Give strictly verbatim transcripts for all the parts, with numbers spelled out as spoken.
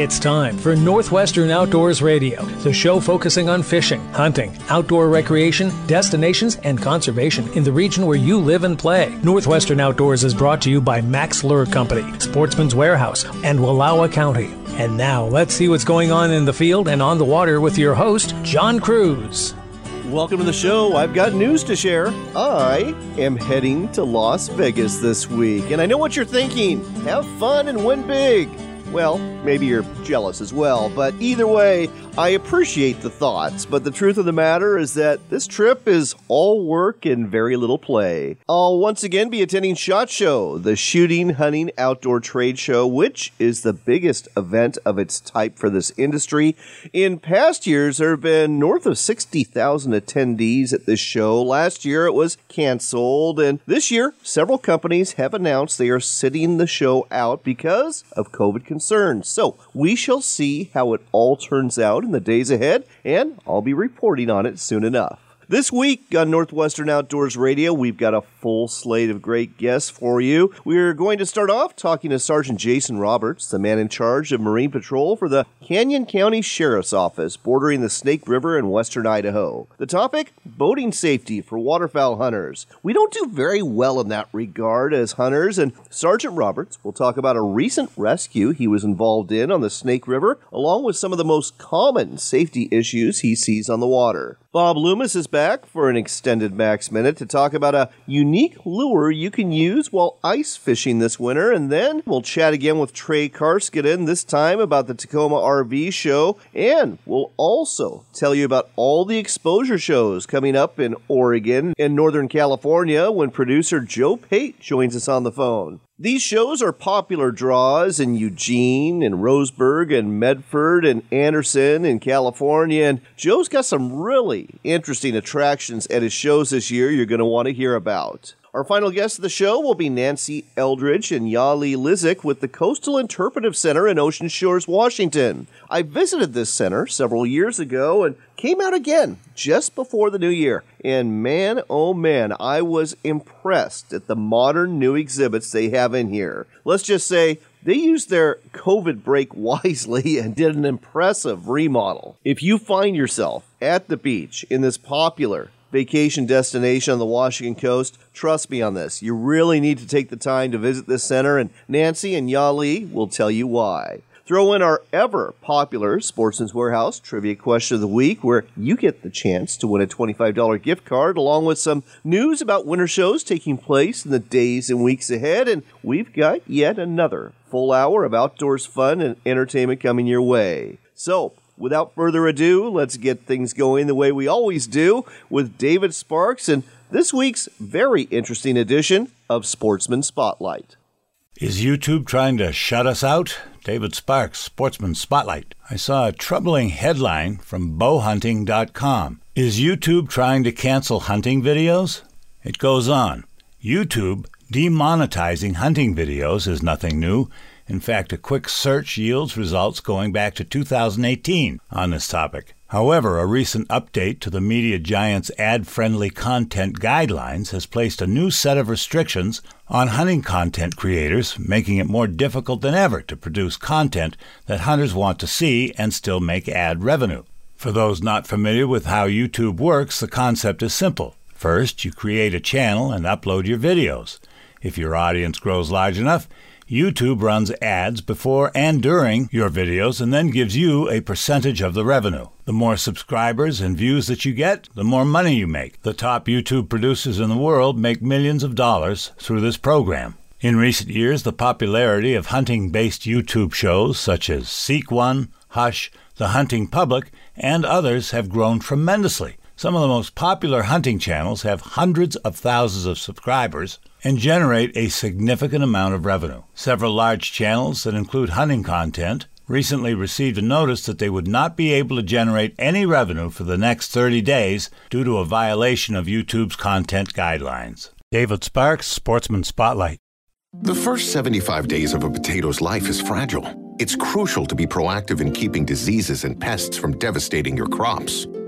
It's time for Northwestern Outdoors Radio, the show focusing on fishing, hunting, outdoor recreation, destinations, and conservation in the region where you live and play. Northwestern Outdoors is brought to you by Max Lure Company, Sportsman's Warehouse, and Wallowa County. And now, let's see what's going on in the field and on the water with your host, John Cruz. Welcome to the show. I've got news to share. I am heading to Las Vegas this week, and I know what you're thinking. Have fun and win big. Well, maybe you're jealous as well, but either way, I appreciate the thoughts, but the truth of the matter is that this trip is all work and very little play. I'll once again be attending SHOT Show, the Shooting, Hunting, Outdoor Trade Show, which is the biggest event of its type for this industry. In past years, there have been north of sixty thousand attendees at this show. Last year, it was canceled, and this year, several companies have announced they are sitting the show out because of COVID concerns. So, we shall see how it all turns out in the days ahead, and I'll be reporting on it soon enough. This week on Northwestern Outdoors Radio, we've got a full slate of great guests for you. We're going to start off talking to Sergeant Jason Roberts, the man in charge of Marine Patrol for the Canyon County Sheriff's Office, bordering the Snake River in western Idaho. The topic, boating safety for waterfowl hunters. We don't do very well in that regard as hunters, and Sergeant Roberts will talk about a recent rescue he was involved in on the Snake River, along with some of the most common safety issues he sees on the water. Bob Loomis is back for an extended Max Minute to talk about a unique lure you can use while ice fishing this winter, and then we'll chat again with Trey Karskinen, this time about the Tacoma R V show, and we'll also tell you about all the exposure shows coming up in Oregon and Northern California when producer Joe Pate joins us on the phone. These shows are popular draws in Eugene and Roseburg and Medford and Anderson in California, and Joe's got some really interesting attractions at his shows this year you're going to want to hear about. Our final guest of the show will be Nancy Eldridge and Yali Lizik with the Coastal Interpretive Center in Ocean Shores, Washington. I visited this center several years ago and came out again just before the new year. And man, oh man, I was impressed at the modern new exhibits they have in here. Let's just say they used their COVID break wisely and did an impressive remodel. If you find yourself at the beach in this popular vacation destination on the Washington coast, trust me on this. You really need to take the time to visit this center, and Nancy and Yali will tell you why. Throw in our ever-popular Sportsman's Warehouse Trivia Question of the Week, where you get the chance to win a twenty-five dollars gift card, along with some news about winter shows taking place in the days and weeks ahead, and we've got yet another full hour of outdoors fun and entertainment coming your way. So, without further ado, let's get things going the way we always do with David Sparks and this week's very interesting edition of Sportsman Spotlight. Is YouTube trying to shut us out? David Sparks, Sportsman Spotlight. I saw a troubling headline from bow hunting dot com. Is YouTube trying to cancel hunting videos? It goes on. YouTube demonetizing hunting videos is nothing new. In fact, a quick search yields results going back to two thousand eighteen on this topic. However, a recent update to the media giant's ad-friendly content guidelines has placed a new set of restrictions on hunting content creators, making it more difficult than ever to produce content that hunters want to see and still make ad revenue. For those not familiar with how YouTube works, the concept is simple. First, you create a channel and upload your videos. If your audience grows large enough, YouTube runs ads before and during your videos and then gives you a percentage of the revenue. The more subscribers and views that you get, the more money you make. The top YouTube producers in the world make millions of dollars through this program. In recent years, the popularity of hunting-based YouTube shows such as Seek One, Hush, The Hunting Public, and others have grown tremendously. Some of the most popular hunting channels have hundreds of thousands of subscribers and generate a significant amount of revenue. Several large channels that include hunting content recently received a notice that they would not be able to generate any revenue for the next thirty days due to a violation of YouTube's content guidelines. David Sparks, Sportsman Spotlight. The first seventy-five days of a potato's life is fragile. It's crucial to be proactive in keeping diseases and pests from devastating your crops.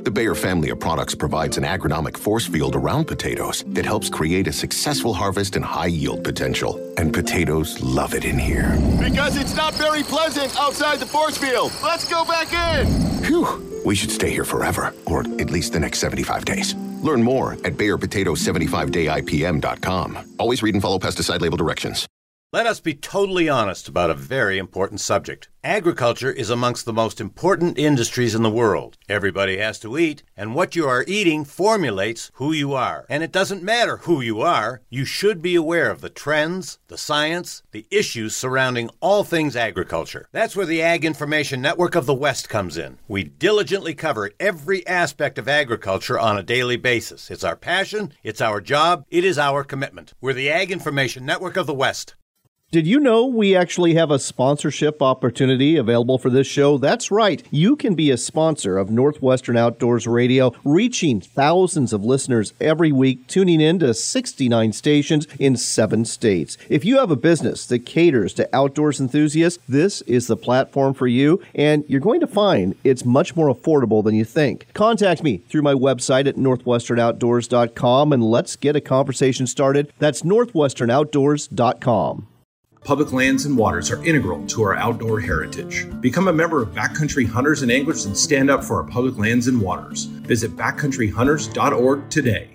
The Bayer family of products provides an agronomic force field around potatoes that helps create a successful harvest and high yield potential. And potatoes love it in here. Because it's not very pleasant outside the force field. Let's go back in. Phew. We should stay here forever, or at least the next seventy-five days. Learn more at Bayer Potato seventy-five day I P M dot com. Always read and follow pesticide label directions. Let us be totally honest about a very important subject. Agriculture is amongst the most important industries in the world. Everybody has to eat, and what you are eating formulates who you are. And it doesn't matter who you are, you should be aware of the trends, the science, the issues surrounding all things agriculture. That's where the Ag Information Network of the West comes in. We diligently cover every aspect of agriculture on a daily basis. It's our passion, it's our job, it is our commitment. We're the Ag Information Network of the West. Did you know we actually have a sponsorship opportunity available for this show? That's right. You can be a sponsor of Northwestern Outdoors Radio, reaching thousands of listeners every week, tuning in to sixty-nine stations in seven states. If you have a business that caters to outdoors enthusiasts, this is the platform for you, and you're going to find it's much more affordable than you think. Contact me through my website at northwestern outdoors dot com, and let's get a conversation started. That's northwestern outdoors dot com. Public lands and waters are integral to our outdoor heritage. Become a member of Backcountry Hunters and Anglers and stand up for our public lands and waters. Visit backcountry hunters dot org today.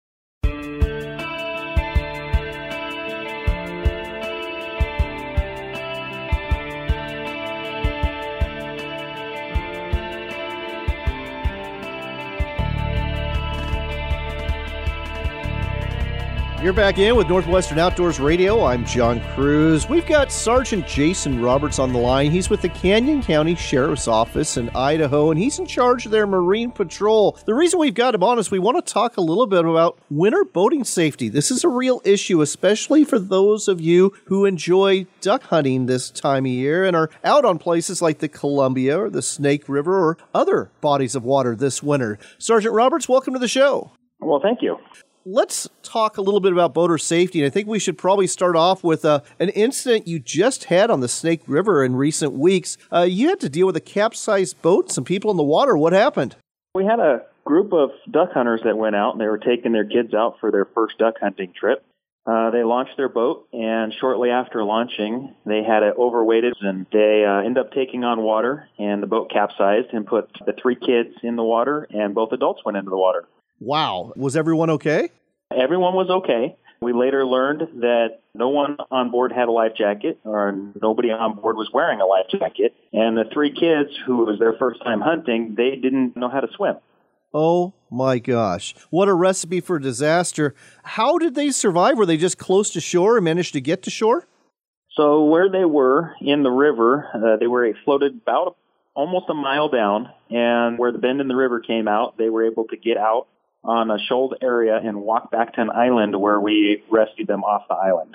You're back in with Northwestern Outdoors Radio. I'm John Cruz. We've got Sergeant Jason Roberts on the line. He's with the Canyon County Sheriff's Office in Idaho, and he's in charge of their Marine Patrol. The reason we've got him on is we want to talk a little bit about winter boating safety. This is a real issue, especially for those of you who enjoy duck hunting this time of year and are out on places like the Columbia or the Snake River or other bodies of water this winter. Sergeant Roberts, welcome to the show. Well, thank you. Let's talk a little bit about boater safety, and I think we should probably start off with uh, an incident you just had on the Snake River in recent weeks. Uh, you had to deal with a capsized boat, some people in the water. What happened? We had a group of duck hunters that went out, and they were taking their kids out for their first duck hunting trip. Uh, they launched their boat, and shortly after launching, they had it overweighted, and they uh, ended up taking on water, and the boat capsized and put the three kids in the water, and both adults went into the water. Wow. Was everyone okay? Everyone was okay. We later learned that no one on board had a life jacket, or nobody on board was wearing a life jacket. And the three kids, who it was their first time hunting, they didn't know how to swim. Oh, my gosh. What a recipe for disaster. How did they survive? Were they just close to shore and managed to get to shore? So where they were in the river, uh, they were floated about almost a mile down, and where the bend in the river came out, they were able to get out on a shoaled area and walk back to an island where we rescued them off the island.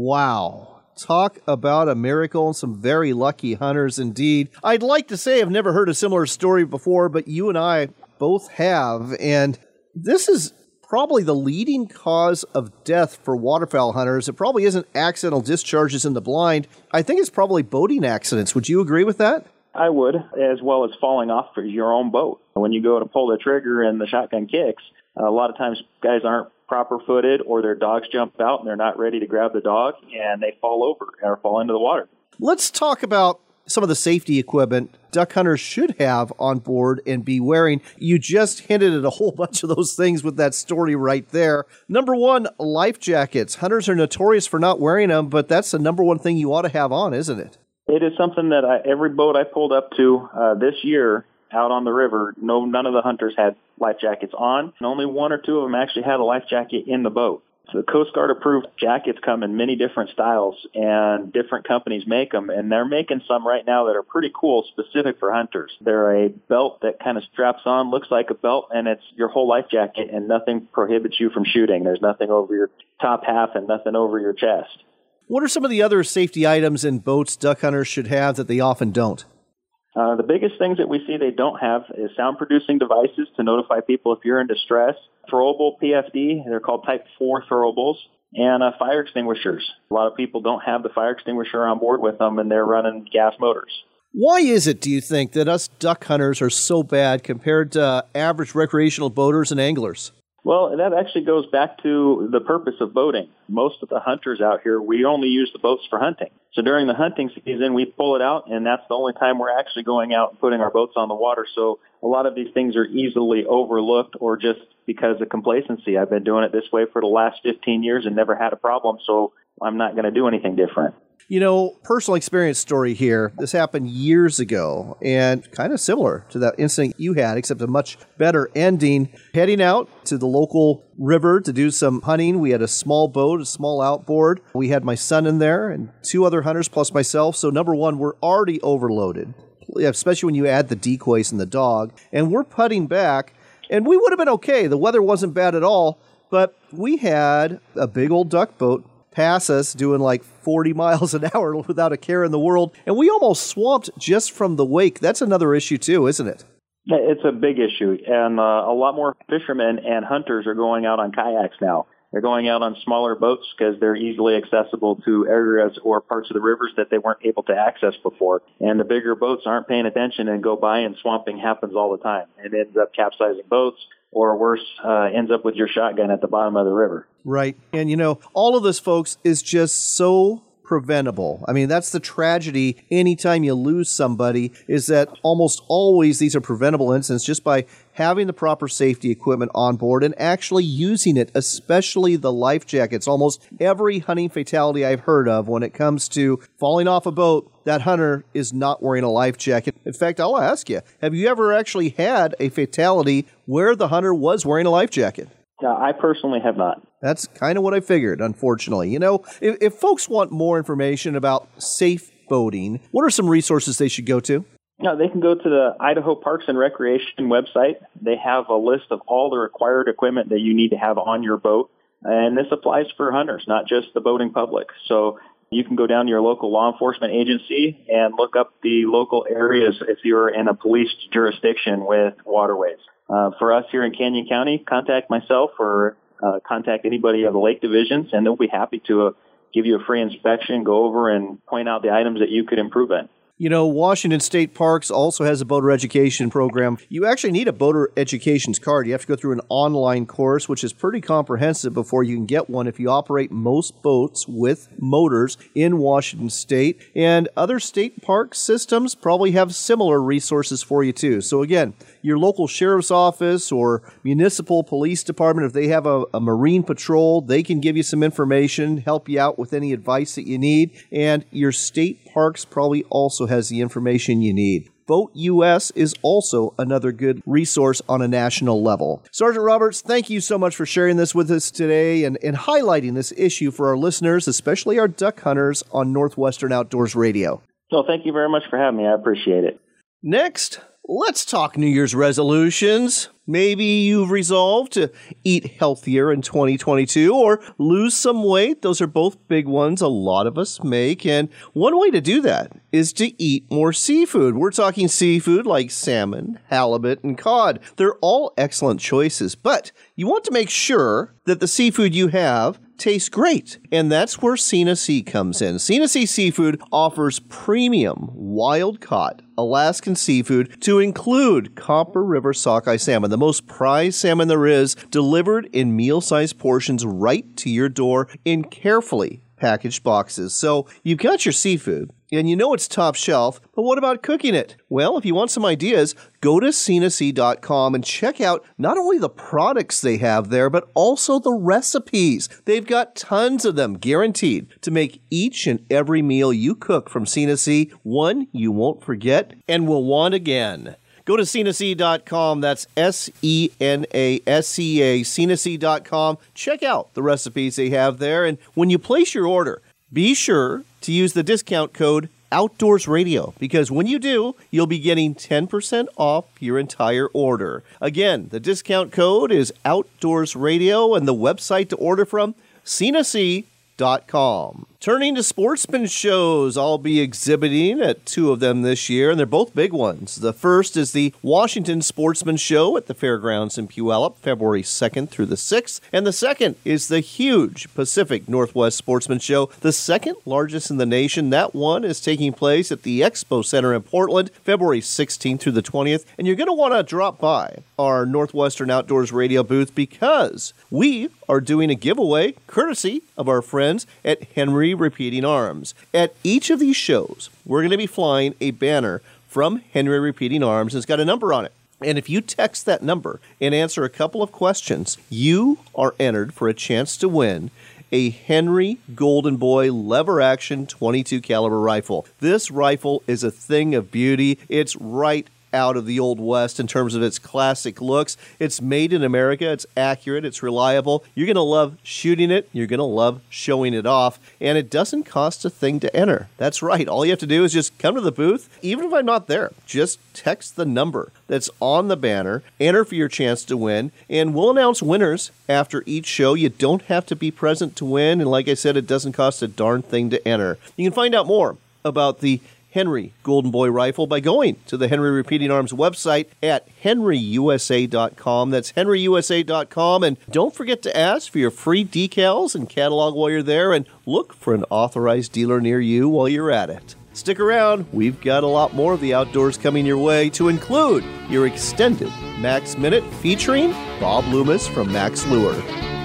Wow. Talk about a miracle and some very lucky hunters indeed. I'd like to say I've never heard a similar story before, but you and I both have, and this is probably the leading cause of death for waterfowl hunters. It probably isn't accidental discharges in the blind. I think it's probably boating accidents. Would you agree with that? I would, as well as falling off for your own boat. When you go to pull the trigger and the shotgun kicks, a lot of times guys aren't proper-footed, or their dogs jump out and they're not ready to grab the dog, and they fall over or fall into the water. Let's talk about some of the safety equipment duck hunters should have on board and be wearing. You just hinted at a whole bunch of those things with that story right there. Number one, life jackets. Hunters are notorious for not wearing them, but that's the number one thing you ought to have on, isn't it? It is something that I, every boat I pulled up to uh, this year out on the river, no, none of the hunters had life jackets on, and only one or two of them actually had a life jacket in the boat. So the Coast Guard approved jackets come in many different styles, and different companies make them, and they're making some right now that are pretty cool, specific for hunters. They're a belt that kind of straps on, looks like a belt, and it's your whole life jacket, and nothing prohibits you from shooting. There's nothing over your top half and nothing over your chest. What are some of the other safety items in boats duck hunters should have that they often don't? Uh, the biggest things that we see they don't have is sound-producing devices to notify people if you're in distress, throwable P F D, they're called Type four throwables, and uh, fire extinguishers. A lot of people don't have the fire extinguisher on board with them, and they're running gas motors. Why is it, do you think, that us duck hunters are so bad compared to uh, average recreational boaters and anglers? Well, that actually goes back to the purpose of boating. Most of the hunters out here, we only use the boats for hunting. So during the hunting season, we pull it out, and that's the only time we're actually going out and putting our boats on the water. So a lot of these things are easily overlooked or just because of complacency. I've been doing it this way for the last fifteen years and never had a problem, so I'm not going to do anything different. You know, personal experience story here. This happened years ago and kind of similar to that incident you had, except a much better ending. Heading out to the local river to do some hunting. We had a small boat, a small outboard. We had my son in there and two other hunters plus myself. So number one, we're already overloaded, especially when you add the decoys and the dog. And we're putting back, and we would have been okay. The weather wasn't bad at all, but we had a big old duck boat pass us doing like forty miles an hour without a care in the world. And we almost swamped just from the wake. That's another issue too, isn't it? It's a big issue. And uh, a lot more fishermen and hunters are going out on kayaks now. They're going out on smaller boats because they're easily accessible to areas or parts of the rivers that they weren't able to access before. And the bigger boats aren't paying attention and go by, and swamping happens all the time. It ends up capsizing boats, or worse, uh, ends up with your shotgun at the bottom of the river. Right. And, you know, all of this, folks, is just so preventable. I mean, that's the tragedy anytime you lose somebody, is that almost always these are preventable incidents just by having the proper safety equipment on board and actually using it, especially the life jackets. Almost every hunting fatality I've heard of when it comes to falling off a boat, that hunter is not wearing a life jacket. In fact, I'll ask you, have you ever actually had a fatality where the hunter was wearing a life jacket? Uh, I personally have not. That's kind of what I figured, unfortunately. You know, if, if folks want more information about safe boating, what are some resources they should go to? No, they can go to the Idaho Parks and Recreation website. They have a list of all the required equipment that you need to have on your boat. And this applies for hunters, not just the boating public. So you can go down to your local law enforcement agency and look up the local areas if you're in a police jurisdiction with waterways. Uh, for us here in Canyon County, contact myself or uh, contact anybody of the lake divisions, and they'll be happy to uh, give you a free inspection, go over and point out the items that you could improve in. You know, Washington State Parks also has a boater education program. You actually need a boater educations card. You have to go through an online course, which is pretty comprehensive before you can get one if you operate most boats with motors in Washington State. And other state park systems probably have similar resources for you too. So again, your local sheriff's office or municipal police department, if they have a, a marine patrol, they can give you some information, help you out with any advice that you need. And your state parks probably also has the information you need. Boat U S is also another good resource on a national level. Sergeant Roberts, thank you so much for sharing this with us today and, and highlighting this issue for our listeners, especially our duck hunters on Northwestern Outdoors Radio. So thank you very much for having me. I appreciate it. Next, let's talk New Year's resolutions. Maybe you've resolved to eat healthier in twenty twenty-two or lose some weight. Those are both big ones a lot of us make. And one way to do that is to eat more seafood. We're talking seafood like salmon, halibut, and cod. They're all excellent choices, but you want to make sure that the seafood you have tastes great. And that's where Sena Sea comes in. Sena Sea Seafood offers premium, wild-caught Alaskan seafood to include Copper River sockeye salmon, the most prized salmon there is, delivered in meal-sized portions right to your door in carefully packaged boxes. So you've got your seafood, and you know it's top shelf, but what about cooking it? Well, if you want some ideas, go to Sena Sea dot com and check out not only the products they have there, but also the recipes. They've got tons of them, guaranteed, to make each and every meal you cook from Sena Sea one you won't forget and will want again. Go to Sena Sea dot com. That's S E N A S C A, Sena Sea dot com. Check out the recipes they have there. And when you place your order, be sure to use the discount code Outdoors Radio, because when you do, you'll be getting ten percent off your entire order. Again, the discount code is Outdoors Radio, and the website to order from, Sena Sea dot com. Turning to sportsman shows, I'll be exhibiting at two of them this year, and they're both big ones. The first is the Washington Sportsman Show at the Fairgrounds in Puyallup, February second through the sixth. And the second is the huge Pacific Northwest Sportsman Show, the second largest in the nation. That one is taking place at the Expo Center in Portland, February sixteenth through the twentieth. And you're going to want to drop by our Northwestern Outdoors Radio booth because we are doing a giveaway courtesy of our friends at Henry Repeating Arms. At each of these shows, we're going to be flying a banner from Henry Repeating Arms. It's got a number on it. And if you text that number and answer a couple of questions, you are entered for a chance to win a Henry Golden Boy lever action twenty-two caliber rifle. This rifle is a thing of beauty. It's right out of the Old West in terms of its classic looks. It's made in America. It's accurate. It's reliable. You're going to love shooting it. You're going to love showing it off. And it doesn't cost a thing to enter. That's right. All you have to do is just come to the booth. Even if I'm not there, just text the number that's on the banner, enter for your chance to win, and we'll announce winners after each show. You don't have to be present to win. And like I said, it doesn't cost a darn thing to enter. You can find out more about the Henry Golden Boy rifle by going to the Henry Repeating Arms website at henry u s a dot com. That's henry u s a dot com. And don't forget to ask for your free decals and catalog while you're there, and look for an authorized dealer near you while you're at it. Stick around. We've got a lot more of the outdoors coming your way, to include your extended Max Minute featuring Bob Loomis from Max Lure.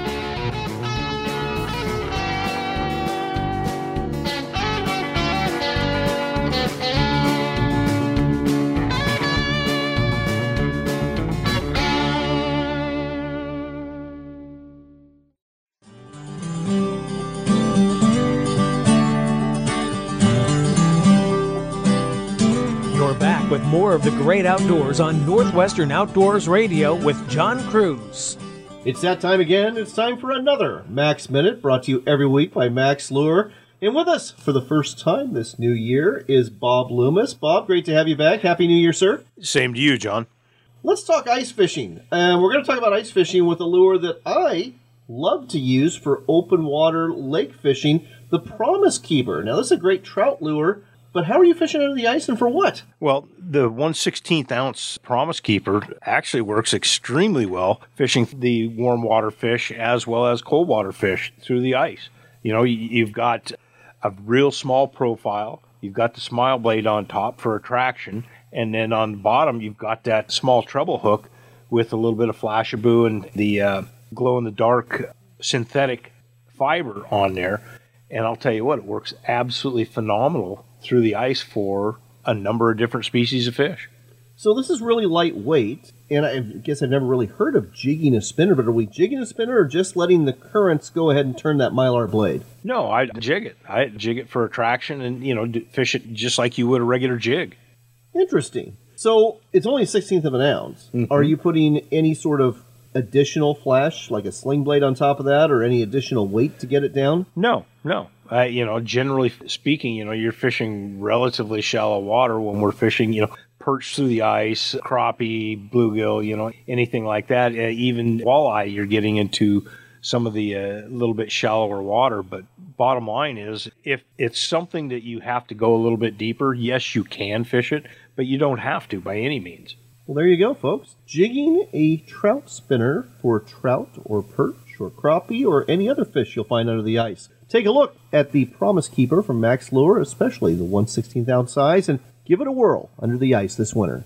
With more of the great outdoors on Northwestern Outdoors Radio with John Cruz. It's that time again. It's time for another Max Minute, brought to you every week by Max Lure. And with us for the first time this new year is Bob Loomis. Bob, great to have you back. Happy New Year, sir. Same to you, John. Let's talk ice fishing. And we're going to talk about ice fishing with a lure that I love to use for open water lake fishing, the Promise Keeper. Now, this is a great trout lure, but how are you fishing under the ice and for what? Well, the one sixteenth ounce Promise Keeper actually works extremely well fishing the warm water fish as well as cold water fish through the ice. You know, you've got a real small profile. You've got the smile blade on top for attraction. And then on the bottom, you've got that small treble hook with a little bit of Flashabou and the uh, glow-in-the-dark synthetic fiber on there. And I'll tell you what, it works absolutely phenomenal through the ice for a number of different species of fish. So this is really lightweight, and I guess I've never really heard of jigging a spinner, but are we jigging a spinner or just letting the currents go ahead and turn that Mylar blade? No, I jig it. I jig it for attraction and, you know, fish it just like you would a regular jig. Interesting. So it's only a sixteenth of an ounce. Mm-hmm. Are you putting any sort of additional flash, like a sling blade on top of that, or any additional weight to get it down? No, no. Uh, you know, generally speaking, you know, you're fishing relatively shallow water when we're fishing, you know, perch through the ice, crappie, bluegill, you know, anything like that. Uh, even walleye, you're getting into some of the uh, little bit shallower water. But bottom line is, if it's something that you have to go a little bit deeper, yes, you can fish it, but you don't have to by any means. Well, there you go, folks. Jigging a trout spinner for trout or perch or crappie or any other fish you'll find under the ice. Take a look at the Promise Keeper from Max Lure, especially the one sixteenth ounce size, and give it a whirl under the ice this winter.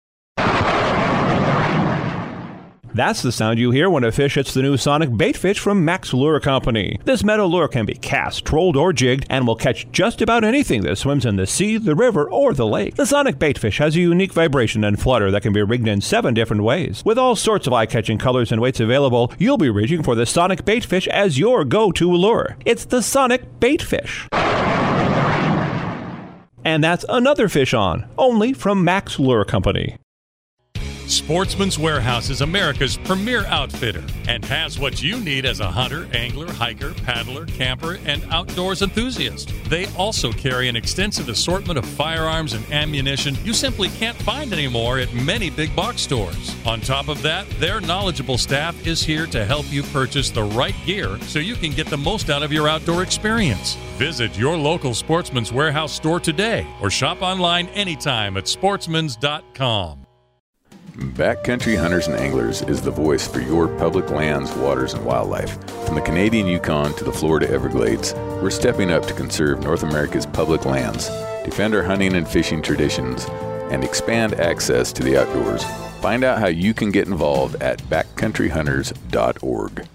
That's the sound you hear when a fish hits the new Sonic Baitfish from Max Lure Company. This metal lure can be cast, trolled, or jigged and will catch just about anything that swims in the sea, the river, or the lake. The Sonic Baitfish has a unique vibration and flutter that can be rigged in seven different ways. With all sorts of eye-catching colors and weights available, you'll be reaching for the Sonic Baitfish as your go-to lure. It's the Sonic Baitfish. And that's another fish on, only from Max Lure Company. Sportsman's Warehouse is America's premier outfitter and has what you need as a hunter, angler, hiker, paddler, camper, and outdoors enthusiast. They also carry an extensive assortment of firearms and ammunition you simply can't find anymore at many big box stores. On top of that, their knowledgeable staff is here to help you purchase the right gear so you can get the most out of your outdoor experience. Visit your local Sportsman's Warehouse store today or shop online anytime at sportsmans dot com. Backcountry Hunters and Anglers is the voice for your public lands, waters, and wildlife. From the Canadian Yukon to the Florida Everglades, we're stepping up to conserve North America's public lands, defend our hunting and fishing traditions, and expand access to the outdoors. Find out how you can get involved at backcountry hunters dot org.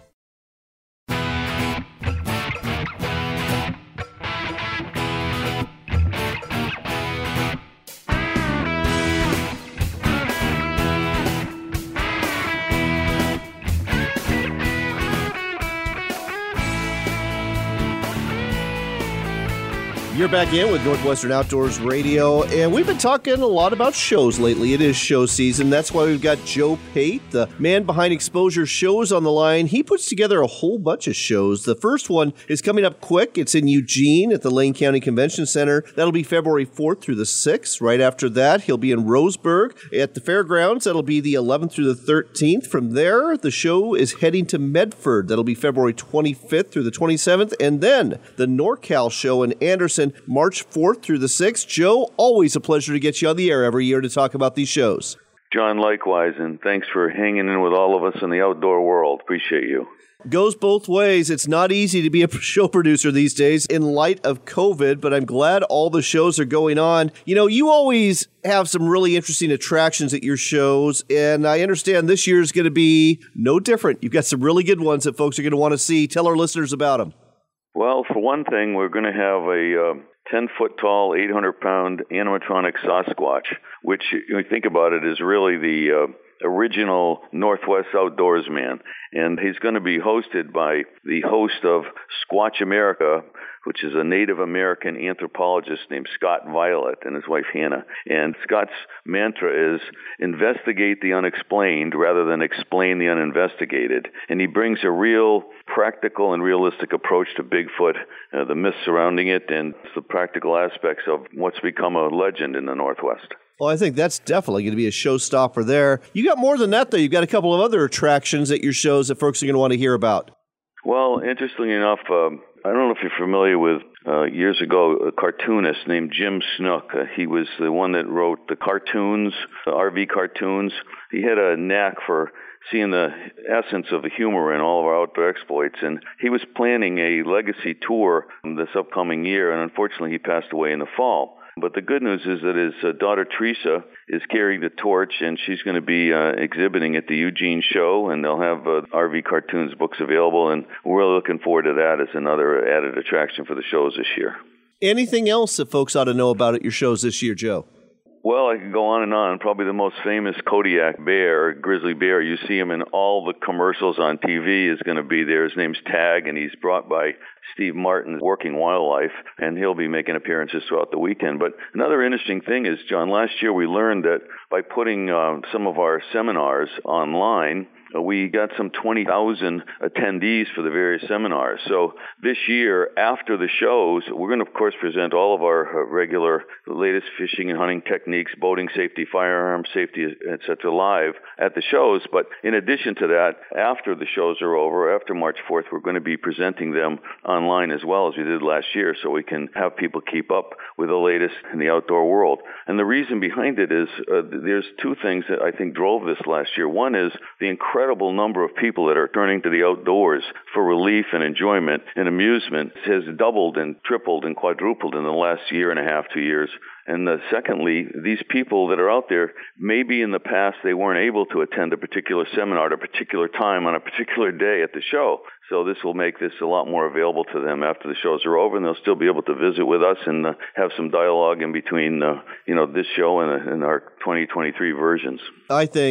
You're back in with Northwestern Outdoors Radio, and we've been talking a lot about shows lately. It is show season. That's why we've got Joe Pate, the man behind Exposure Shows, on the line. He puts together a whole bunch of shows. The first one is coming up quick. It's in Eugene at the Lane County Convention Center. That'll be February fourth through the sixth. Right after that, he'll be in Roseburg at the fairgrounds. That'll be the eleventh through the thirteenth. From there, the show is heading to Medford. That'll be February twenty-fifth through the twenty-seventh. And then the NorCal show in Anderson, March fourth through the sixth. Joe, always a pleasure to get you on the air every year to talk about these shows. John, likewise, and thanks for hanging in with all of us in the outdoor world. Appreciate you. Goes both ways. It's not easy to be a show producer these days in light of COVID, but I'm glad all the shows are going on. You know, you always have some really interesting attractions at your shows, and I understand this year's going to be no different. You've got some really good ones that folks are going to want to see. Tell our listeners about them. Well, for one thing, we're going to have a uh, ten-foot-tall, eight hundred pound animatronic Sasquatch, which, you think about it, is really the uh, original Northwest Outdoors man. And he's going to be hosted by the host of Squatch America, which is a Native American anthropologist named Scott Violet, and his wife Hannah. And Scott's mantra is investigate the unexplained rather than explain the uninvestigated. And he brings a real practical and realistic approach to Bigfoot, uh, the myths surrounding it, and the practical aspects of what's become a legend in the Northwest. Well, I think that's definitely going to be a showstopper there. You got more than that, though. You've got a couple of other attractions at your shows that folks are going to want to hear about. Well, interestingly enough, um, I don't know if you're familiar with, uh, years ago, a cartoonist named Jim Snook. Uh, he was the one that wrote the cartoons, the R V cartoons. He had a knack for seeing the essence of the humor in all of our outdoor exploits, and he was planning a legacy tour this upcoming year, and unfortunately he passed away in the fall. But the good news is that his uh, daughter Teresa is carrying the torch, and she's going to be uh, exhibiting at the Eugene show, and they'll have uh, R V cartoons books available, and we're really looking forward to that as another added attraction for the shows this year. Anything else that folks ought to know about at your shows this year, Joe? Well, I could go on and on. Probably the most famous Kodiak bear, grizzly bear, you see him in all the commercials on T V, is going to be there. His name's Tag, and he's brought by Steve Martin, Working Wildlife, and he'll be making appearances throughout the weekend. But another interesting thing is, John, last year we learned that by putting uh, some of our seminars online, we got some twenty thousand attendees for the various seminars. So this year, after the shows, we're going to, of course, present all of our regular latest fishing and hunting techniques, boating safety, firearm safety, et cetera, live at the shows. But in addition to that, after the shows are over, after March fourth, we're going to be presenting them online as well as we did last year, so we can have people keep up with the latest in the outdoor world. And the reason behind it is uh, there's two things that I think drove this last year. One is the incredible incredible number of people that are turning to the outdoors for relief and enjoyment and amusement has doubled and tripled and quadrupled in the last year and a half, two years. And uh, secondly, these people that are out there, maybe in the past they weren't able to attend a particular seminar at a particular time on a particular day at the show. So this will make this a lot more available to them after the shows are over, and they'll still be able to visit with us and uh, have some dialogue in between, uh, you know, this show and, uh, and our twenty twenty-three versions. I think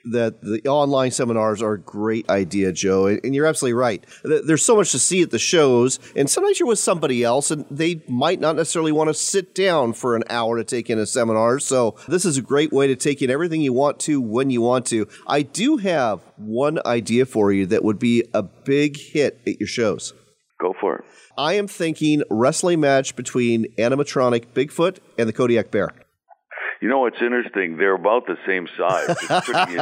that the online seminars are a great idea, Joe, and you're absolutely right. There's so much to see at the shows, and sometimes you're with somebody else, and they might not necessarily want to sit down for an hour to take in a seminar, so this is a great way to take in everything you want to when you want to. I do have one idea for you that would be a big hit at your shows. Go for it. I am thinking wrestling match between animatronic Bigfoot and the Kodiak Bear. You know, it's interesting. They're about the same size. It's pretty,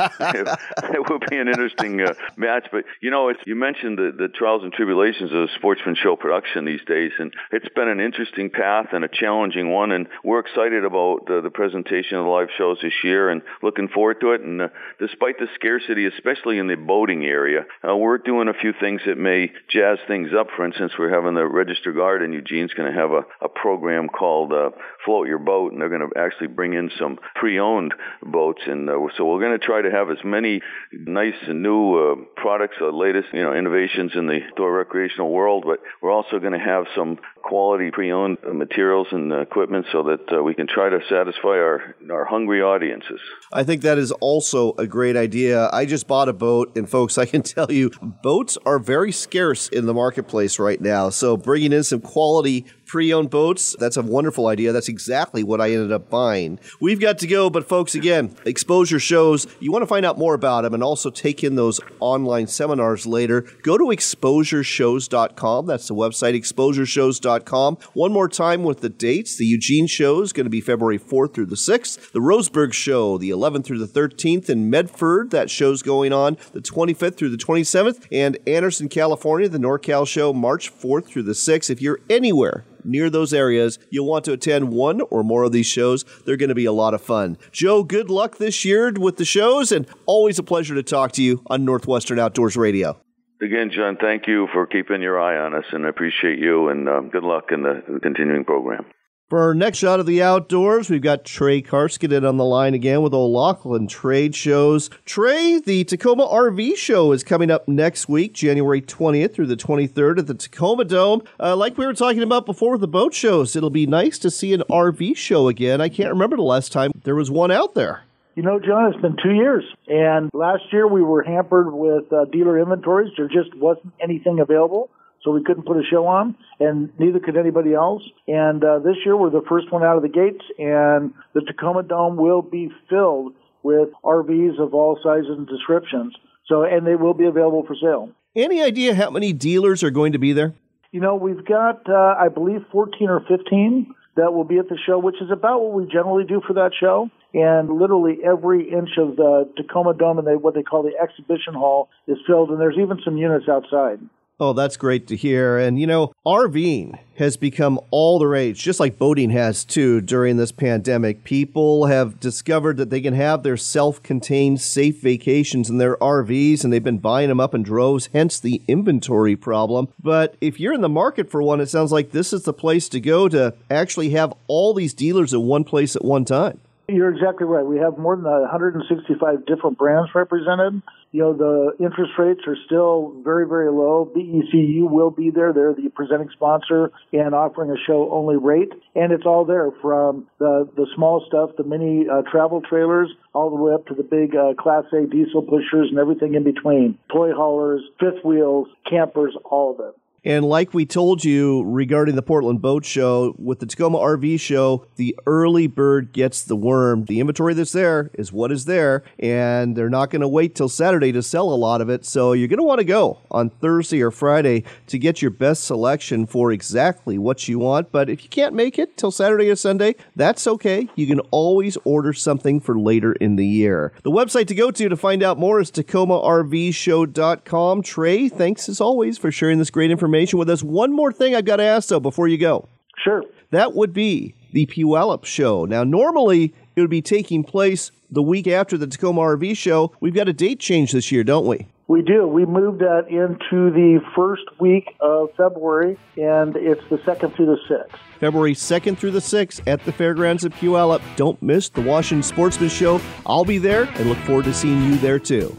it would be an interesting uh, match. But, you know, it's, you mentioned the, the trials and tribulations of sportsman show production these days, and it's been an interesting path and a challenging one, and we're excited about uh, the presentation of the live shows this year and looking forward to it. And uh, despite the scarcity, especially in the boating area, uh, we're doing a few things that may jazz things up. For instance, we're having the Register Guard, and Eugene's going to have a, a program called uh, Float Your Boat, and they're going to actually bring in some pre-owned boats, and uh, so we're going to try to have as many nice and new uh, products, the uh, latest, you know, innovations in the outdoor recreational world, but we're also going to have some quality pre-owned materials and uh, equipment so that uh, we can try to satisfy our, our hungry audiences. I think that is also a great idea. I just bought a boat, and folks, I can tell you, boats are very scarce in the marketplace right now, so bringing in some quality pre-owned boats, that's a wonderful idea. That's exactly what I ended up buying. We've got to go, but folks, again, Exposure Shows, you want to find out more about them and also take in those online seminars later, go to exposure shows dot com. That's the website, exposure shows dot com. One more time with the dates. The Eugene show is going to be February fourth through the sixth. The Roseburg show, the eleventh through the thirteenth. In Medford, that show's going on the twenty-fifth through the twenty-seventh. And Anderson, California, the NorCal show, March fourth through the sixth. If you're anywhere near those areas, you'll want to attend one or more of these shows. They're going to be a lot of fun. Joe, good luck this year with the shows, and always a pleasure to talk to you on Northwestern Outdoors Radio. Again, John, thank you for keeping your eye on us, and I appreciate you, and um, good luck in the continuing program. For our next shot of the outdoors, we've got Trey Karskinen on the line again with O'Loughlin Trade Shows. Trey, the Tacoma R V Show is coming up next week, January twentieth through the twenty-third at the Tacoma Dome. Uh, like we were talking about before with the boat shows, it'll be nice to see an R V show again. I can't remember the last time there was one out there. You know, John, it's been two years, and last year we were hampered with uh, dealer inventories. There just wasn't anything available, so we couldn't put a show on, and neither could anybody else. And uh, this year we're the first one out of the gates, and the Tacoma Dome will be filled with R Vs of all sizes and descriptions. So, and they will be available for sale. Any idea how many dealers are going to be there? You know, we've got, uh, I believe, fourteen or fifteen that will be at the show, which is about what we generally do for that show. And literally every inch of the Tacoma Dome and they, what they call the exhibition hall is filled, and there's even some units outside. Oh, that's great to hear. And, you know, RVing has become all the rage, just like boating has, too, during this pandemic. People have discovered that they can have their self-contained safe vacations in their R Vs, and they've been buying them up in droves, hence the inventory problem. But if you're in the market for one, it sounds like this is the place to go to actually have all these dealers at one place at one time. You're exactly right. We have more than one hundred sixty-five different brands represented. You know, the interest rates are still very, very low. B E C U will be there. They're the presenting sponsor and offering a show-only rate. And it's all there from the, the small stuff, the mini uh, travel trailers, all the way up to the big uh, Class A diesel pushers and everything in between. Toy haulers, fifth wheels, campers, all of it. And like we told you regarding the Portland Boat Show, with the Tacoma R V Show, the early bird gets the worm. The inventory that's there is what is there, and they're not going to wait till Saturday to sell a lot of it. So you're going to want to go on Thursday or Friday to get your best selection for exactly what you want. But if you can't make it till Saturday or Sunday, that's okay. You can always order something for later in the year. The website to go to to find out more is tacoma r v show dot com. Trey, thanks as always for sharing this great information with us. One more thing I've got to ask, though, before you go. Sure. That would be the Puyallup Show. Now, normally it would be taking place the week after the Tacoma R V Show. We've got a date change this year, don't we? We do. We moved that into the first week of February, and it's the second through the sixth. February second through the sixth at the Fairgrounds at Puyallup. Don't miss the Washington Sportsman Show. I'll be there and look forward to seeing you there, too.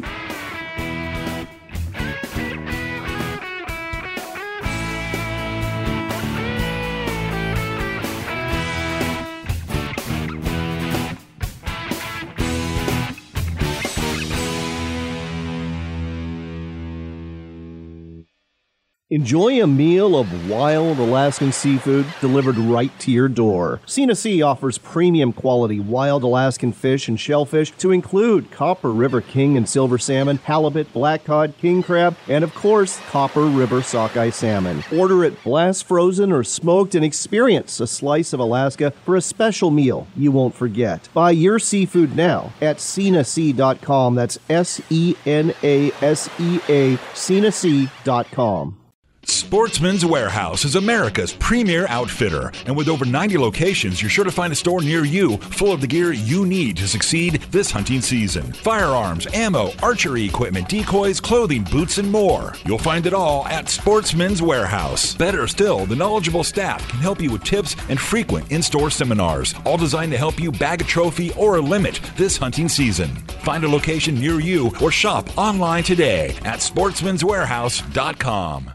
Enjoy a meal of wild Alaskan seafood delivered right to your door. Sina Sea offers premium quality wild Alaskan fish and shellfish to include Copper River king and silver salmon, halibut, black cod, king crab, and of course, Copper River sockeye salmon. Order it blast frozen or smoked and experience a slice of Alaska for a special meal you won't forget. Buy your seafood now at Sina Sea dot com. That's S E N A S E A, Sina Sea dot com. Sportsman's Warehouse is America's premier outfitter, and with over ninety locations, you're sure to find a store near you full of the gear you need to succeed this hunting season. Firearms, ammo, archery equipment, decoys, clothing, boots, and more. You'll find it all at Sportsman's Warehouse. Better still, the knowledgeable staff can help you with tips and frequent in-store seminars, all designed to help you bag a trophy or a limit this hunting season. Find a location near you or shop online today at sportsmans warehouse dot com.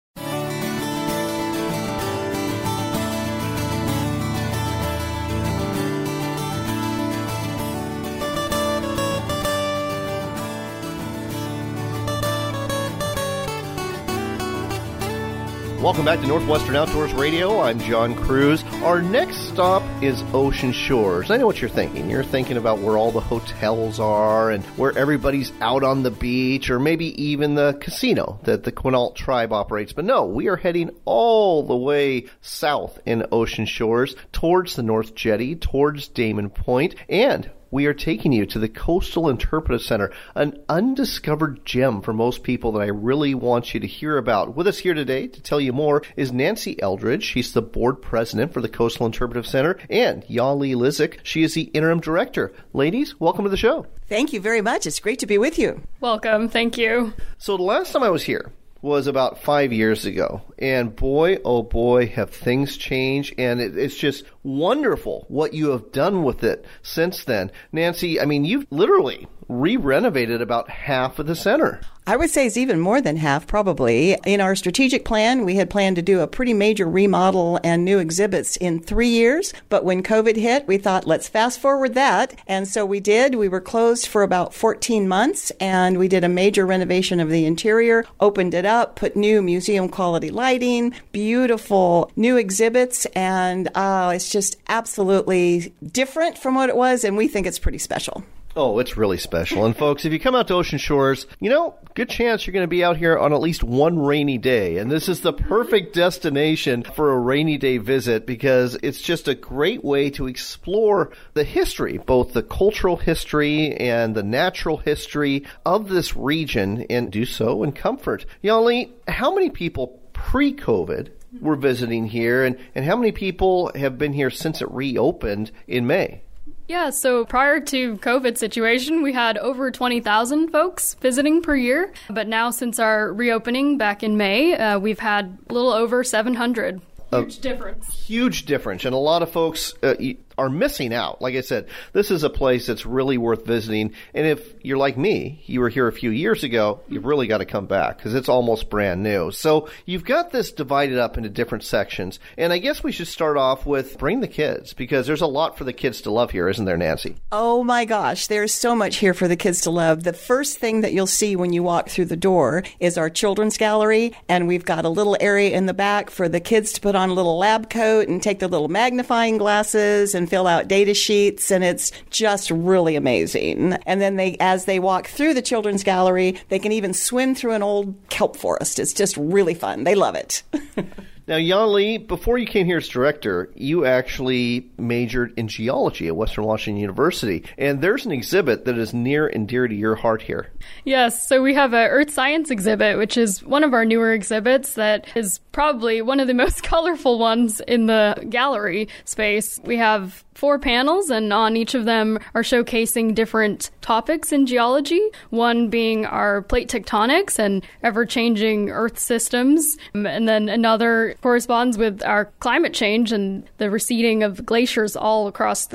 Welcome back to Northwestern Outdoors Radio. I'm John Cruz. Our next stop is Ocean Shores. I know what you're thinking. You're thinking about where all the hotels are and where everybody's out on the beach, or maybe even the casino that the Quinault tribe operates. But no, we are heading all the way south in Ocean Shores towards the North Jetty, towards Damon Point, and we are taking you to the Coastal Interpretive Center, an undiscovered gem for most people that I really want you to hear about. With us here today to tell you more is Nancy Eldridge. She's the board president for the Coastal Interpretive Center, and Yali Lizik. She is the interim director. Ladies, welcome to the show. Thank you very much. It's great to be with you. Welcome. Thank you. So the last time I was here was about five years ago. And boy, oh boy, have things changed. And it, it's just wonderful what you have done with it since then. Nancy, I mean, you've literally re-renovated about half of the center. I would say it's even more than half, probably. In our strategic plan, we had planned to do a pretty major remodel and new exhibits in three years. But when COVID hit, we thought, let's fast forward that. And so we did. We were closed for about fourteen months, and we did a major renovation of the interior, opened it up, put new museum quality lighting, beautiful new exhibits, and uh, it's just absolutely different from what it was, and we think it's pretty special. Oh, it's really special. And folks, if you come out to Ocean Shores, you know, good chance you're going to be out here on at least one rainy day. And this is the perfect destination for a rainy day visit because it's just a great way to explore the history, both the cultural history and the natural history of this region, and do so in comfort. Yali, how many people pre-COVID were visiting here, and, and how many people have been here since it reopened in May? Yeah, so prior to COVID situation, we had over twenty thousand folks visiting per year. But now since our reopening back in May, uh, we've had a little over seven hundred. Huge uh, difference. Huge difference. And a lot of folks uh, are missing out. Like I said, this is a place that's really worth visiting. And if you're like me, you were here a few years ago, you've really got to come back because it's almost brand new. So you've got this divided up into different sections. And I guess we should start off with bring the kids, because there's a lot for the kids to love here, isn't there, Nancy? Oh my gosh, there's so much here for the kids to love. The first thing that you'll see when you walk through the door is our children's gallery. And we've got a little area in the back for the kids to put on a little lab coat and take their little magnifying glasses and fill out data sheets, and it's just really amazing. And then they, as they walk through the children's gallery, they can even swim through an old kelp forest. It's just really fun. They love it. Now, Yali, before you came here as director, you actually majored in geology at Western Washington University, and there's an exhibit that is near and dear to your heart here. Yes, so we have an Earth Science exhibit, which is one of our newer exhibits that is probably one of the most colorful ones in the gallery space. We have four panels, and on each of them are showcasing different topics in geology, one being our plate tectonics and ever-changing Earth systems, and then another corresponds with our climate change and the receding of glaciers all across the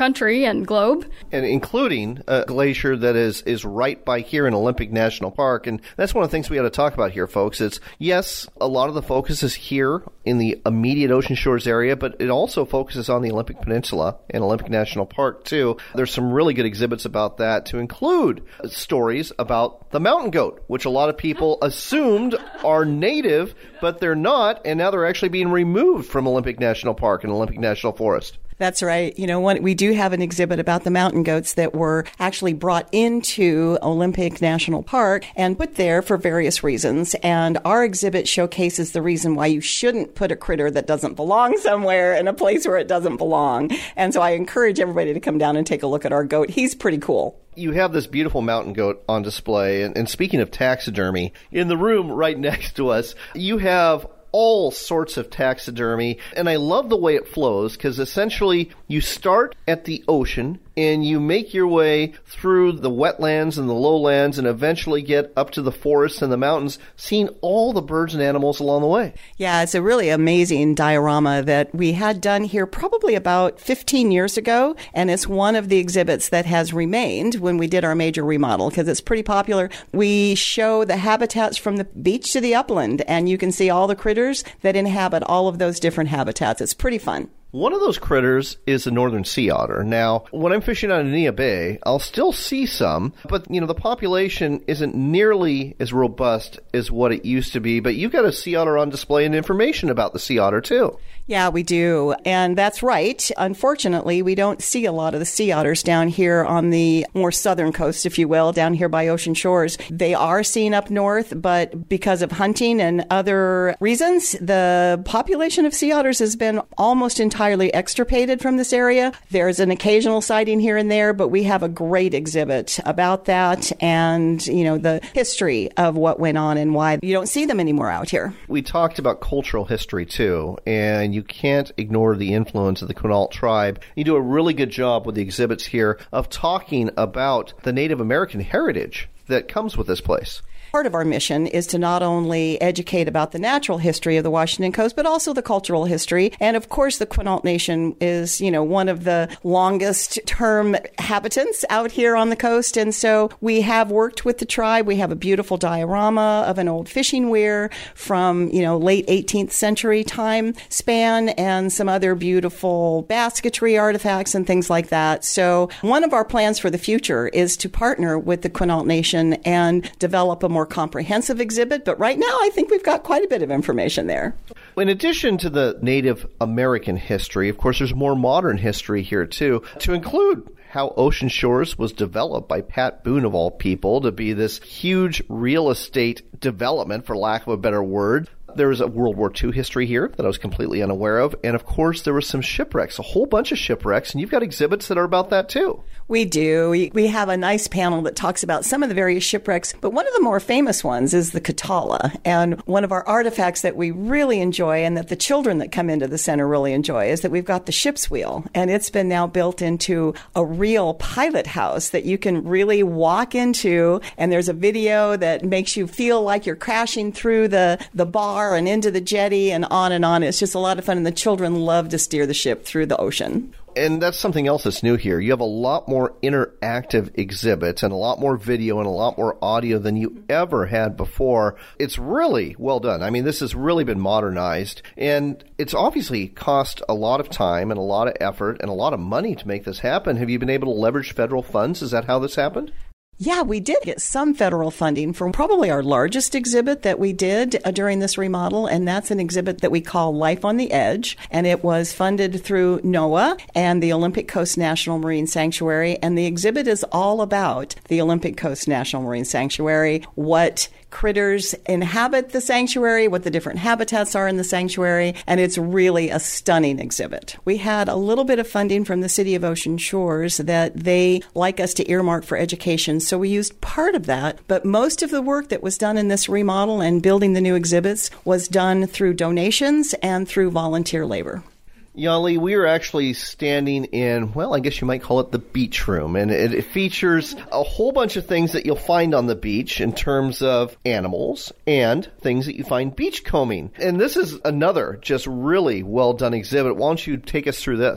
country and globe. And including a glacier that is, is right by here in Olympic National Park. And that's one of the things we got to talk about here, folks. It's, yes, a lot of the focus is here in the immediate Ocean Shores area, but it also focuses on the Olympic Peninsula and Olympic National Park, too. There's some really good exhibits about that, to include stories about the mountain goat, which a lot of people assumed are native, but they're not, and now they're actually being removed from Olympic National Park and Olympic National Forest. That's right. You know, one, we do have an exhibit about the mountain goats that were actually brought into Olympic National Park and put there for various reasons. And our exhibit showcases the reason why you shouldn't put a critter that doesn't belong somewhere in a place where it doesn't belong. And so I encourage everybody to come down and take a look at our goat. He's pretty cool. You have this beautiful mountain goat on display. And, and speaking of taxidermy, in the room right next to us, you have all sorts of taxidermy, and I love the way it flows, because essentially you start at the ocean and you make your way through the wetlands and the lowlands and eventually get up to the forests and the mountains, seeing all the birds and animals along the way. Yeah, it's a really amazing diorama that we had done here probably about fifteen years ago, and it's one of the exhibits that has remained when we did our major remodel, because it's pretty popular. We show the habitats from the beach to the upland, and you can see all the critters that inhabit all of those different habitats. It's pretty fun. One of those critters is the northern sea otter. Now, when I'm fishing on Anilla Bay, I'll still see some, but, you know, the population isn't nearly as robust as what it used to be. But you've got a sea otter on display and information about the sea otter, too. Yeah, we do. And that's right. Unfortunately, we don't see a lot of the sea otters down here on the more southern coast, if you will, down here by Ocean Shores. They are seen up north, but because of hunting and other reasons, the population of sea otters has been almost entirely entirely extirpated from this area. There's an occasional sighting here and there, but we have a great exhibit about that and, you know, the history of what went on and why you don't see them anymore out here. We talked about cultural history, too, and you can't ignore the influence of the Quinault tribe. You do a really good job with the exhibits here of talking about the Native American heritage that comes with this place. Part of our mission is to not only educate about the natural history of the Washington Coast, but also the cultural history. And of course, the Quinault Nation is, you know, one of the longest term habitants out here on the coast. And so we have worked with the tribe. We have a beautiful diorama of an old fishing weir from, you know, late eighteenth century time span and some other beautiful basketry artifacts and things like that. So one of our plans for the future is to partner with the Quinault Nation and develop a more comprehensive exhibit, but right now I think we've got quite a bit of information there. In addition to the Native American history, of course, there's more modern history here too, to include how Ocean Shores was developed by Pat Boone, of all people, to be this huge real estate development, for lack of a better word. There was a World War Two history here that I was completely unaware of. And, of course, there were some shipwrecks, a whole bunch of shipwrecks. And you've got exhibits that are about that, too. We do. We, we have a nice panel that talks about some of the various shipwrecks. But one of the more famous ones is the Katala. And one of our artifacts that we really enjoy and that the children that come into the center really enjoy is that we've got the ship's wheel. And it's been now built into a real pilot house that you can really walk into. And there's a video that makes you feel like you're crashing through the, the bar and into the jetty and on and on. It's just a lot of fun, and the children love to steer the ship through the ocean. And that's something else that's new here. You have a lot more interactive exhibits and a lot more video and a lot more audio than you ever had before. It's really well done. I mean, this has really been modernized, and it's obviously cost a lot of time and a lot of effort and a lot of money to make this happen. Have you been able to leverage federal funds? Is that how this happened? Yeah, we did get some federal funding for probably our largest exhibit that we did uh, during this remodel, and that's an exhibit that we call Life on the Edge, and it was funded through NOAA and the Olympic Coast National Marine Sanctuary, and the exhibit is all about the Olympic Coast National Marine Sanctuary, what critters inhabit the sanctuary, what the different habitats are in the sanctuary, and it's really a stunning exhibit. We had a little bit of funding from the City of Ocean Shores that they like us to earmark for education, so we used part of that, but most of the work that was done in this remodel and building the new exhibits was done through donations and through volunteer labor. Yali, we are actually standing in, well, I guess you might call it the beach room, and it, it features a whole bunch of things that you'll find on the beach in terms of animals and things that you find beachcombing. And this is another just really well-done exhibit. Why don't you take us through this?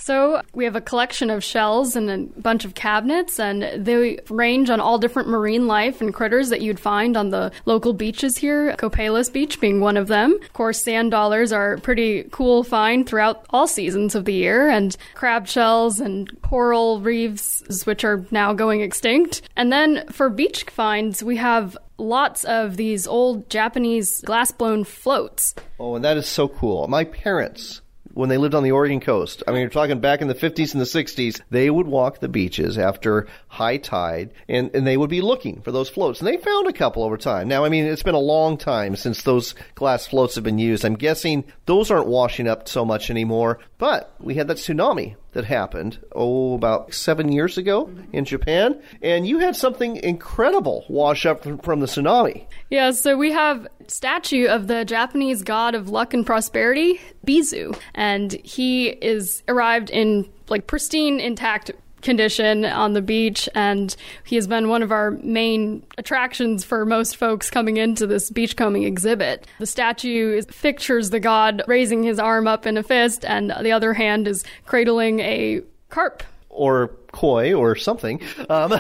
So we have a collection of shells and a bunch of cabinets, and they range on all different marine life and critters that you'd find on the local beaches here, Copalis Beach being one of them. Of course, sand dollars are a pretty cool find throughout all seasons of the year, and crab shells and coral reefs, which are now going extinct. And then for beach finds, we have lots of these old Japanese glass-blown floats. Oh, and that is so cool. My parents, when they lived on the Oregon coast, I mean, you're talking back in the fifties and the sixties, they would walk the beaches after high tide, and, and they would be looking for those floats. And they found a couple over time. Now, I mean, it's been a long time since those glass floats have been used. I'm guessing those aren't washing up so much anymore. But we had that tsunami that happened, oh, about seven years ago in Japan. And you had something incredible wash up from, from the tsunami. Yeah, so we have a statue of the Japanese god of luck and prosperity, Bizu. And he is arrived in like pristine, intact condition on the beach, and he has been one of our main attractions for most folks coming into this beachcombing exhibit. The statue is, pictures the god raising his arm up in a fist, and the other hand is cradling a carp. Or koi or something. Um,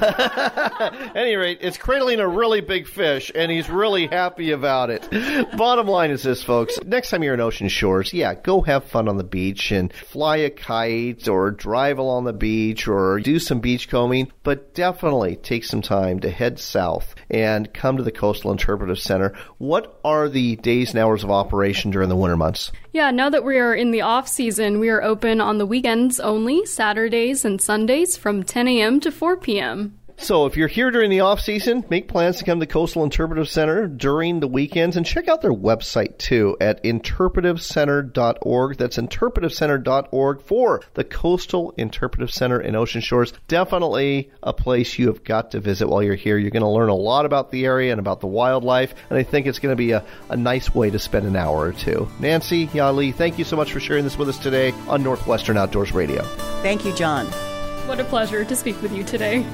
at any rate, it's cradling a really big fish, and he's really happy about it. Bottom line is this, folks. Next time you're in Ocean Shores, yeah, go have fun on the beach and fly a kite or drive along the beach or do some beach combing, but definitely take some time to head south and come to the Coastal Interpretive Center. What are the days and hours of operation during the winter months? Yeah, now that we are in the off season, we are open on the weekends only, Saturdays and Sundays from ten a.m. to four p.m. So if you're here during the off-season, make plans to come to the Coastal Interpretive Center during the weekends, and check out their website, too, at interpretive center dot org. That's interpretive center dot org for the Coastal Interpretive Center in Ocean Shores. Definitely a place you have got to visit while you're here. You're going to learn a lot about the area and about the wildlife, and I think it's going to be a, a nice way to spend an hour or two. Nancy, Yali, thank you so much for sharing this with us today on Northwestern Outdoors Radio. Thank you, John. What a pleasure to speak with you today.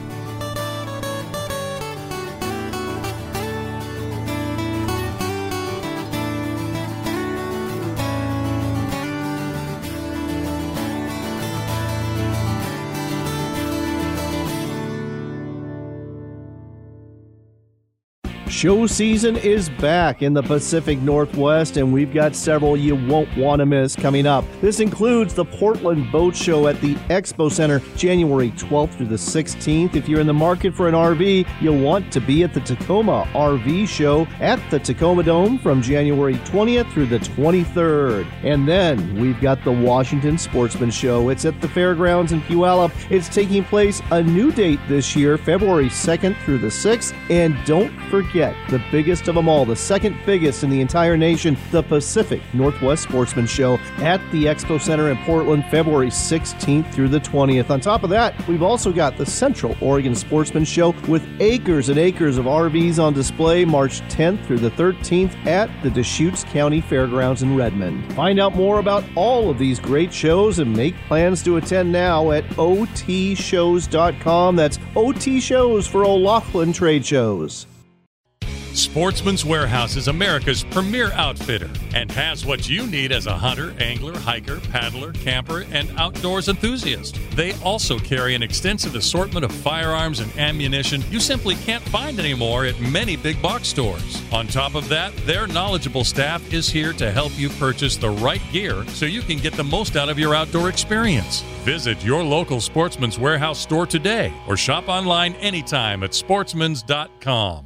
Show season is back in the Pacific Northwest, and we've got several you won't want to miss coming up. This includes the Portland Boat Show at the Expo Center, January twelfth through the sixteenth. If you're in the market for an R V, you'll want to be at the Tacoma R V Show at the Tacoma Dome from January twentieth through the twenty-third. And then we've got the Washington Sportsman Show. It's at the Fairgrounds in Puyallup. It's taking place a new date this year, February second through the sixth. And don't forget the biggest of them all, the second biggest in the entire nation, the Pacific Northwest Sportsman Show at the Expo Center in Portland, February sixteenth through the twentieth. On top of that, we've also got the Central Oregon Sportsman Show with acres and acres of R Vs on display March tenth through the thirteenth at the Deschutes County Fairgrounds in Redmond. Find out more about all of these great shows and make plans to attend now at O T shows dot com. That's O T Shows for O'Loughlin Trade Shows. Sportsman's Warehouse is America's premier outfitter and has what you need as a hunter, angler, hiker, paddler, camper, and outdoors enthusiast. They also carry an extensive assortment of firearms and ammunition you simply can't find anymore at many big box stores. On top of that, their knowledgeable staff is here to help you purchase the right gear so you can get the most out of your outdoor experience. Visit your local Sportsman's Warehouse store today or shop online anytime at sportsmans dot com.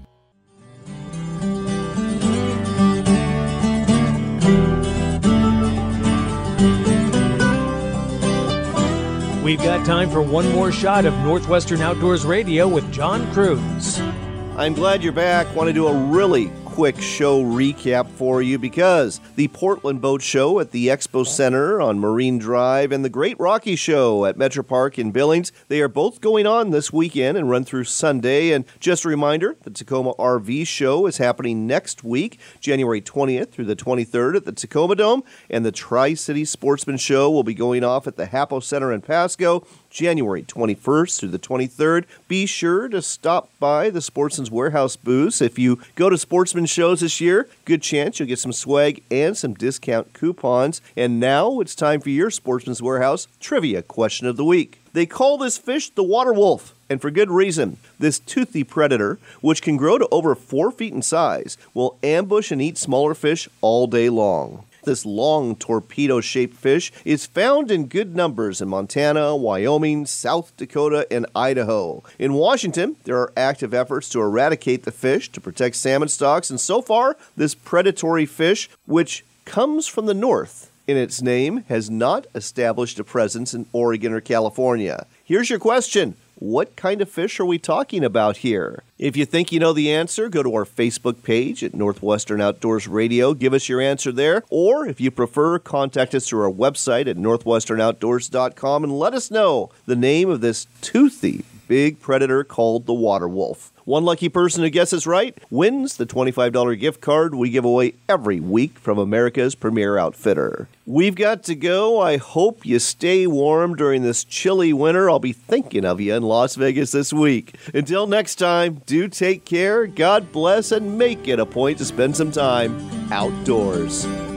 We've got time for one more shot of Northwestern Outdoors Radio with John Cruz. I'm glad you're back. Want to do a really quick show recap for you because the Portland Boat Show at the Expo Center on Marine Drive and the Great Rocky Show at Metro Park in Billings, they are both going on this weekend and run through Sunday. And just a reminder, the Tacoma R V Show is happening next week, January twentieth through the twenty-third at the Tacoma Dome, and the Tri-City Sportsman Show will be going off at the Hapo Center in Pasco, January twenty-first through the twenty-third. Be sure to stop by the Sportsman's Warehouse booth. If you go to Sportsman shows this year, good chance you'll get some swag and some discount coupons. And now it's time for your Sportsman's Warehouse trivia question of the week. They call this fish the water wolf, and for good reason. This toothy predator, which can grow to over four feet in size, will ambush and eat smaller fish all day long. This long torpedo-shaped fish is found in good numbers in Montana, Wyoming, South Dakota, and Idaho. In Washington, there are active efforts to eradicate the fish to protect salmon stocks, and so far, this predatory fish, which comes from the north in its name, has not established a presence in Oregon or California. Here's your question. What kind of fish are we talking about here? If you think you know the answer, go to our Facebook page at Northwestern Outdoors Radio. Give us your answer there. Or, if you prefer, contact us through our website at northwestern outdoors dot com and let us know the name of this toothy big predator called the water wolf. One lucky person who guesses right wins the twenty-five dollars gift card we give away every week from America's premier outfitter. We've got to go. I hope you stay warm during this chilly winter. I'll be thinking of you in Las Vegas this week. Until next time, do take care, God bless, and make it a point to spend some time outdoors.